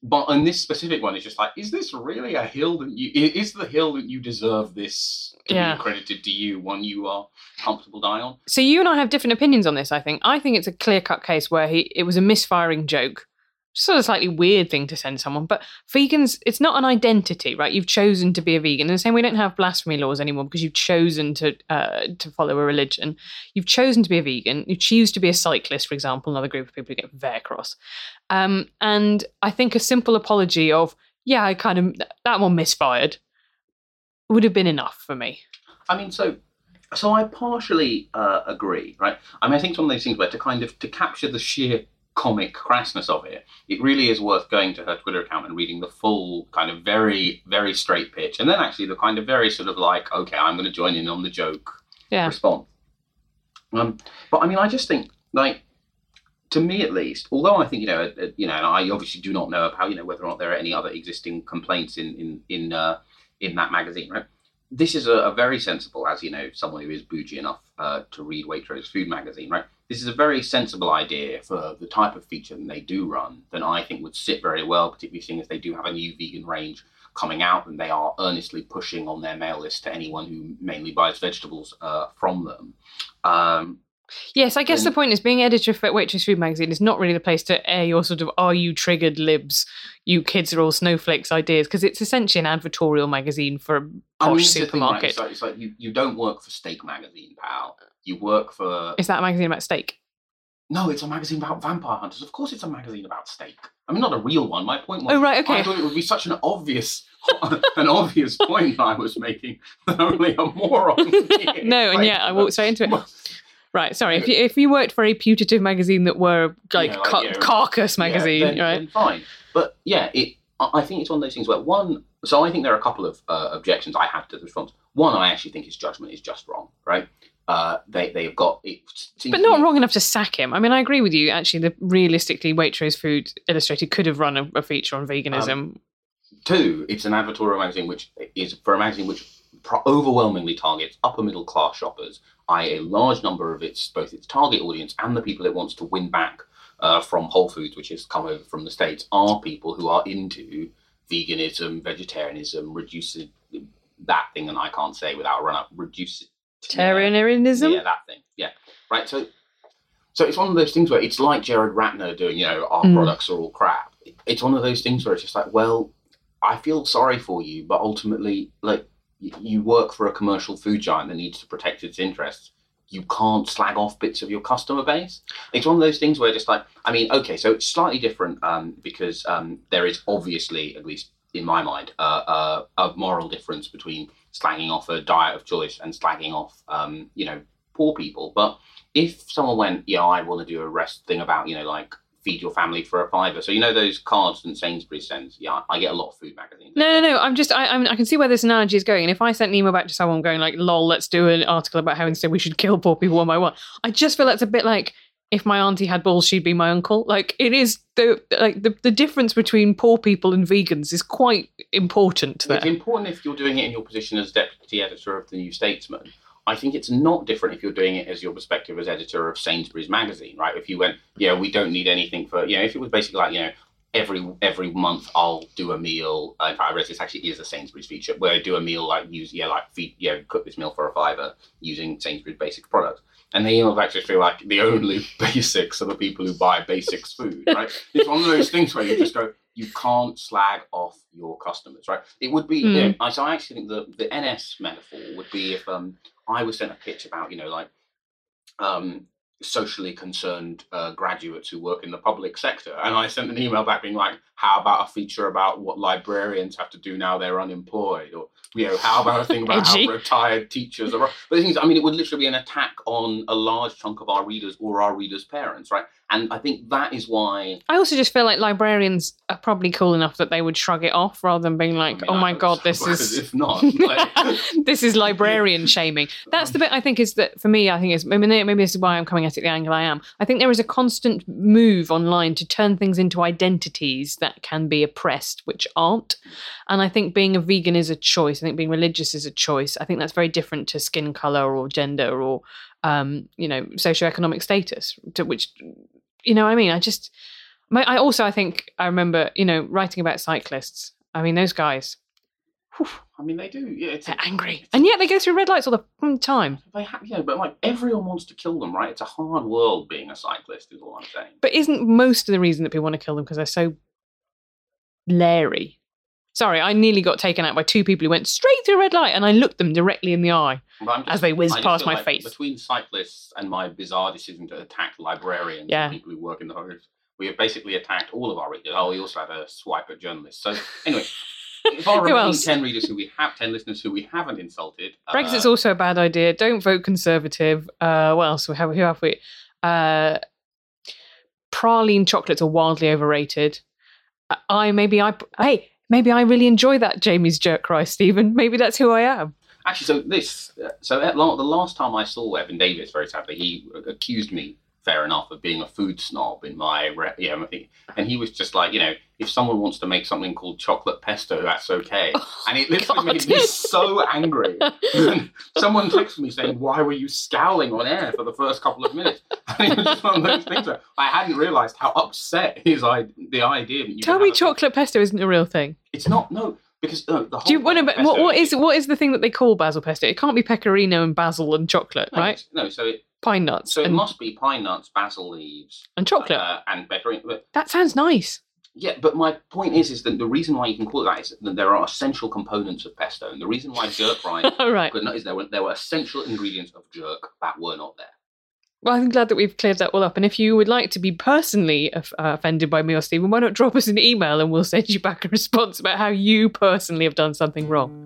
but on this specific one, it's just like, is this really a hill that you, is the hill that you deserve this to Yeah. be accredited to you, one you are comfortable dying on? So you and I have different opinions on this, I think. I think it's a clear-cut case where he it was a misfiring joke. Sort of slightly weird thing to send someone, but vegans, it's not an identity, right? You've chosen to be a vegan. In the same way, we don't have blasphemy laws anymore because you've chosen to uh, to follow a religion. You've chosen to be a vegan. You choose to be a cyclist, for example, another group of people who get very cross. Um, and I think a simple apology of, yeah, I kind of, that one misfired, would have been enough for me. I mean, so so I partially uh, agree, right? I mean, I think it's one of those things where to kind of, to capture the sheer comic crassness of it, it really is worth going to her Twitter account and reading the full kind of very, very straight pitch. And then actually the kind of very sort of like, okay, I'm going to join in on the joke Yeah. response. Um, but I mean, I just think, like, to me at least, although I think, you know, uh, you know, and I obviously do not know about, you know, whether or not there are any other existing complaints in, in, in, uh, in that magazine, right? This is a, a very sensible, as you know, someone who is bougie enough uh, to read Waitrose Food Magazine, right? This is a very sensible idea for the type of feature that they do run that I think would sit very well, particularly seeing as they do have a new vegan range coming out and they are earnestly pushing on their mail list to anyone who mainly buys vegetables uh, from them. Um, Yes, I guess And- the point is being editor of Waitrose Food Magazine is not really the place to air your sort of "are you triggered libs, you kids are all snowflakes" ideas, because it's essentially an advertorial magazine for a I mean, posh it's the thing, right? supermarket. It's like, it's like you, you don't work for Steak Magazine, pal. You work for... Is that a magazine about steak? No, it's a magazine about vampire hunters. Of course it's a magazine about steak. I mean, not a real one. My point was... Oh, right, okay. I thought it would be such an obvious... an obvious point I was making that only a moron... No, and yeah, I walked straight into it. Right, sorry. If you, if you worked for a putative magazine that were like, Yeah, like, ca- you know, Carcass magazine, yeah, then, right? then fine. But yeah, it. I I think it's one of those things where one. So I think there are a couple of uh, objections I have to the response. One, I actually think his judgment is just wrong. Right? Uh, they they've got it. Seems But to not me- wrong enough to sack him. I mean, I agree with you. Actually, the realistically, Waitrose Food Illustrated could have run a, a feature on veganism. Um, Two, it's an advertorial magazine, which is for a magazine which pro- overwhelmingly targets upper middle class shoppers, that is, a large number of its both its target audience and the people it wants to win back uh, from Whole Foods, which has come over from the States, are people who are into veganism, vegetarianism, reducing that thing, and I can't say without a run up, reduce Tarianism? Yeah, that thing. Yeah, right. So, so it's one of those things where it's like Jared Ratner doing, you know, our Mm. products are all crap. It's one of those things where it's just like, well, I feel sorry for you, but ultimately, like, y- you work for a commercial food giant that needs to protect its interests. You can't slag off bits of your customer base. It's one of those things where just like, I mean, okay, so it's slightly different um, because um, there is obviously, at least in my mind, uh, uh, a moral difference between slagging off a diet of choice and slagging off, um, you know, poor people. But if someone went, yeah, I want to do a rest thing about, you know, like, feed your family for a fiver. So you know those cards that Sainsbury's sends? Yeah, I get a lot of food magazines. No, no, no. I'm just, I, I'm, I can see where this analogy is going. And if I sent an email back to someone going like, lol, let's do an article about how instead we should kill poor people one by one. I just feel that's a bit like, if my auntie had balls, she'd be my uncle. Like, it is, the like the, the difference between poor people and vegans is quite important there. It's important if you're doing it in your position as deputy editor of the New Statesman. I think it's not different if you're doing it as your perspective as editor of Sainsbury's magazine, right? If you went, yeah, we don't need anything for, you know, if it was basically like, you know, every every month I'll do a meal. Uh, in fact, I read this actually is a Sainsbury's feature where I do a meal like use, yeah, like feed, yeah, cook this meal for a fiver using Sainsbury's basic products. And they email back to feel like the only basics are the people who buy basics food, right? It's one of those things where you just go, you can't slag off your customers, right? It would be, Mm. you know, I, so I actually think the, the N S metaphor would be if um, I was sent a pitch about, you know, like um, socially concerned uh, graduates who work in the public sector. And I sent an email back being like, how about a feature about what librarians have to do now they're unemployed? Or, you know, how about a thing about Edgy. how retired teachers are... But the thing is, I mean, it would literally be an attack on a large chunk of our readers or our readers' parents, right? And I think that is why... I also just feel like librarians are probably cool enough that they would shrug it off rather than being like, I mean, oh I my hope God, so, this because is... if not, like- this is librarian shaming. That's the bit I think is that, for me, I think is, maybe, maybe this is why I'm coming at it the angle I am. I think there is a constant move online to turn things into identities that can be oppressed, which aren't. And I think being a vegan is a choice. I think being religious is a choice. I think that's very different to skin colour or gender or, um, you know, socioeconomic status, to which, you know what I mean? I just... I also, I think, I remember, you know, writing about cyclists. I mean, those guys. Whew, I mean, they do. Yeah, it's they're a, angry. It's and a, yet they go through red lights all the time. They have, yeah, but like everyone wants to kill them, right? It's a hard world being a cyclist, is all I'm saying. But isn't most of the reason that people want to kill them because they're so leery? Sorry, I nearly got taken out by two people who went straight through a red light and I looked them directly in the eye just, as they whizzed past my like face. Between cyclists and my bizarre decision to attack librarians yeah. and people who work in the homes, we have basically attacked all of our readers. Oh, we also had a swipe at journalists. So anyway, if our remaining ten readers who we have, ten listeners who we haven't insulted. Brexit's uh, also a bad idea. Don't vote Conservative. Uh, what else? We have, who have we? Uh, praline chocolates are wildly overrated. I maybe I hey maybe I really enjoy that Jamie's jerk cry, Stephen. Maybe that's who I am. Actually, so this so at, the last time I saw Evan Davis, very sadly, he accused me, fair enough, of being a food snob in my re- yeah, I think, and he was just like, you know, if someone wants to make something called chocolate pesto, that's okay. Oh, and it literally God. made me so angry. Someone texted me saying, "Why were you scowling on air for the first couple of minutes?" And it was just one of those things where I hadn't realised how upset his I- the idea. That you Tell me, chocolate pesto isn't a real thing. It's not. No. Because uh, the whole Do you want to? pesto What, what is what is the thing that they call basil pesto? It can't be pecorino and basil and chocolate, no, right? No, so it pine nuts. so it and, must be pine nuts, basil leaves, and chocolate uh, and pecorino. But, that sounds nice. yeah, but my point is, is that the reason why you can call it that is that there are essential components of pesto, and the reason why jerk right right. is there were there were essential ingredients of jerk that were not there. Well, I'm glad that we've cleared that all up. And if you would like to be personally uh, offended by me or Stephen, why not drop us an email and we'll send you back a response about how you personally have done something wrong.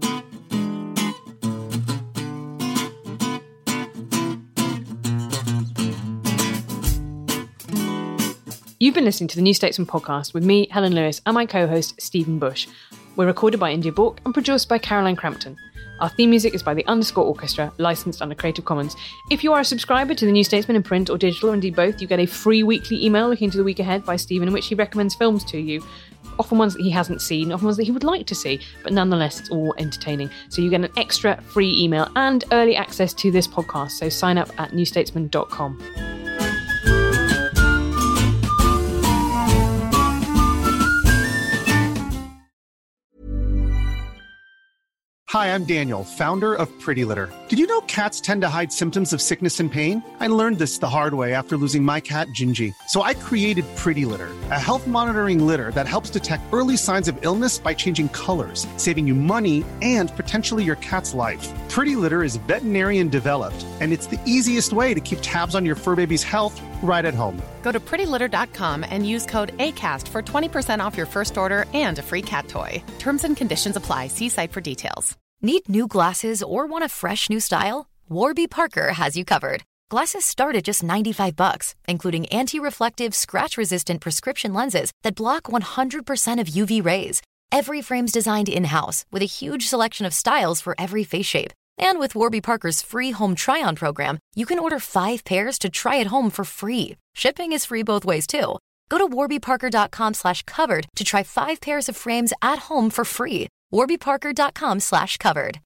You've been listening to the New Statesman podcast with me, Helen Lewis, and my co-host, Stephen Bush. We're recorded by India Bork and produced by Caroline Crampton. Our theme music is by the Underscore Orchestra, licensed under Creative Commons. If you are a subscriber to the New Statesman in print or digital, or indeed both, you get a free weekly email looking to the week ahead by Stephen, in which he recommends films to you. Often ones that he hasn't seen, often ones that he would like to see, but nonetheless, it's all entertaining. So you get an extra free email and early access to this podcast. So sign up at new statesman dot com. Hi, I'm Daniel, founder of Pretty Litter. Did you know cats tend to hide symptoms of sickness and pain? I learned this the hard way after losing my cat, Gingy. So I created Pretty Litter, a health monitoring litter that helps detect early signs of illness by changing colors, saving you money and potentially your cat's life. Pretty Litter is veterinarian developed, and it's the easiest way to keep tabs on your fur baby's health right at home. Go to pretty litter dot com and use code ACAST for twenty percent off your first order and a free cat toy. Terms and conditions apply. See site for details. Need new glasses or want a fresh new style? Warby Parker has you covered. Glasses start at just ninety-five bucks, including anti-reflective, scratch-resistant prescription lenses that block one hundred percent of U V rays. Every frame's designed in-house with a huge selection of styles for every face shape. And with Warby Parker's free home try-on program, you can order five pairs to try at home for free. Shipping is free both ways, too. Go to warby parker dot com slash covered to try five pairs of frames at home for free. warby parker dot com slash covered.